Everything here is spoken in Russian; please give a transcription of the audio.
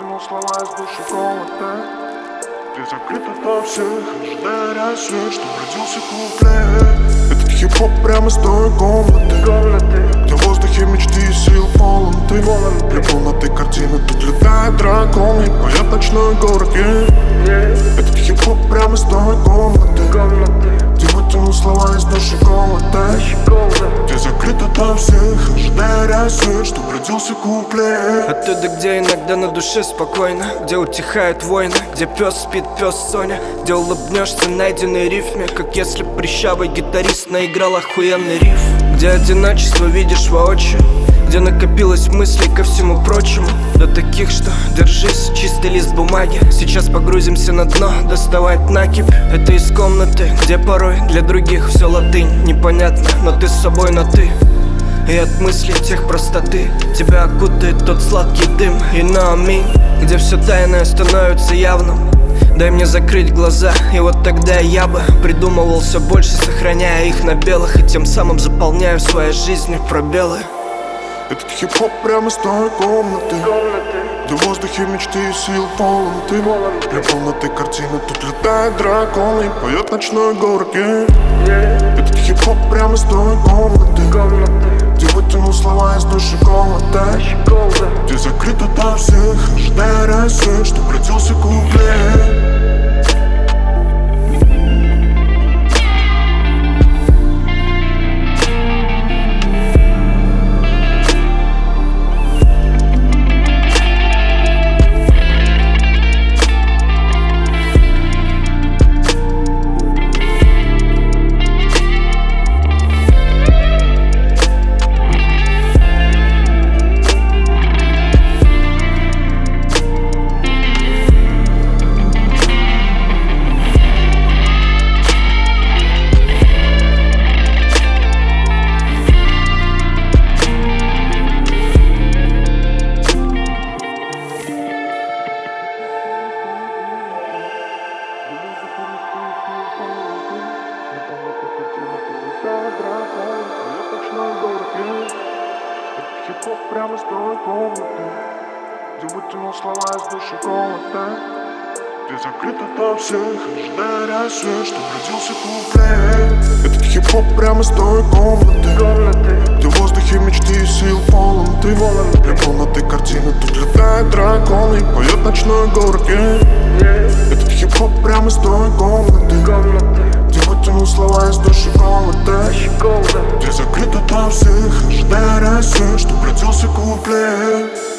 вытянул слова из души комнаты. Ты закрыт ото всех, ожидая рассвет, чтоб родился куплет. Этот хип-хоп прямо из той комнаты, где в воздухе мечты и сил полон ты. Для полноты картины тут летает дракон и поет ночной город. Этот хип-хоп прямо из той комнаты, где вытянул слова из души комнаты. Ты закрыт ото всех, ожидая рассвет, чтоб родился куплет. Оттуда, где иногда на душе спокойно, где утихают войны, где пес спит, пес Соня, где улыбнешься найденной рифме, как если прыщавый гитарист наиграл охуенный риф. Где одиночество видишь воочию, где накопилось мыслей ко всему прочему, до таких, что держись, чистый лист бумаги. Сейчас погрузимся на дно, доставать накипь. Это из комнаты, где порой для других все латынь непонятно, но ты с собой на ты. И от мыслей тех простоты тебя окутает тот сладкий дым. И на аминь, где все тайное становится явным. Дай мне закрыть глаза, и вот тогда я бы придумывал все больше, сохраняя их на белых, и тем самым заполняю своей жизнью пробелы. Этот хип-хоп прямо из той комнаты, где в воздухе мечты и сил полон ты. Для полноты картины тут летает дракон и поет ночной город. Этот хип-хоп прямо из той комнаты, где вытянул слова из души комнаты. Где закрыт ото всех, ожидая рассвет, чтоб родился куплет. Хип-хоп прямо из той комнаты, где вытянул слова из души комнаты. Где закрыт ото всех, ожидая рассвет, чтоб родился куплет. Этот хип-хоп прямо из той комнаты, где в воздухе мечты и сил полон ты. Для полноты картины тут летает дракон и поет ночной город. Этот хип-хоп прямо из той комнаты, где вытянул слова из души комнаты. Где закрыт ото всех, ожидая рассвет, чтоб родился куплет.